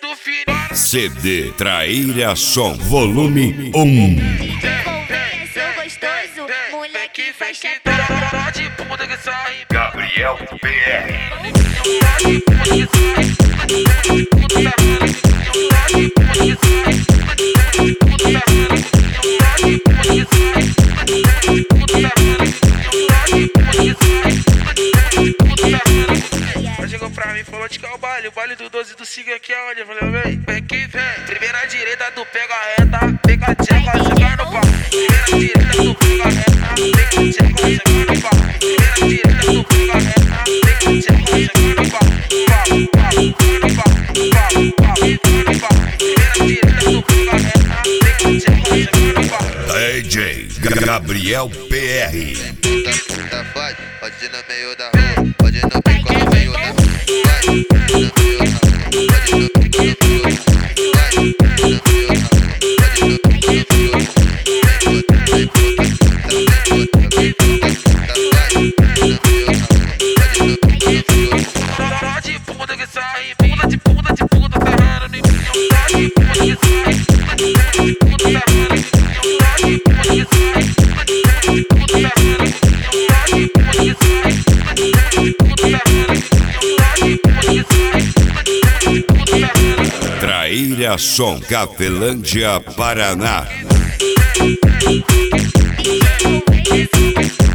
do fininho. CD Traíra Som, volume 1. Sou gostoso, moleque faz Tá de bunda que sai. Gabriel PR. Ela chegou pra mim e falou de que é o baile do 12 do Siga aqui é onde? Eu falei, vem que vem. Primeira direita, tu pega a reta, pega a tcheca, chega no pau. Primeira direita, tu pega a reta, pega a tcheca, chega no pau. Primeira direita, tu pega a reta, pega a tcheca, chega no pau. Primeira direita, tu pega a reta, pega a tcheca, chega no pau. DJ Gabriel PR. Tá fácil, pode ir no meio da rua, pode ir no pico no meio da rua, vai, no meio da rua, pode ir no pico no meio da rua, vai, no meio da rua, pode ir no pico no meio da rua, vem Tá de bunda que sai, bunda de bunda de bunda, tá rando em mim. Tá de bunda que sai, bunda de bunda de bunda, tá rando em mim. Tá de bunda que sai, bunda de bunda de bunda, tá rando em mim. Tá de bunda que sai, bunda de bunda de bunda, tá rando em mim. Tá de bunda que sai, bunda de bunda de bunda, tá rando em mim. Traíra Som, Cafelândia, Paraná. DJ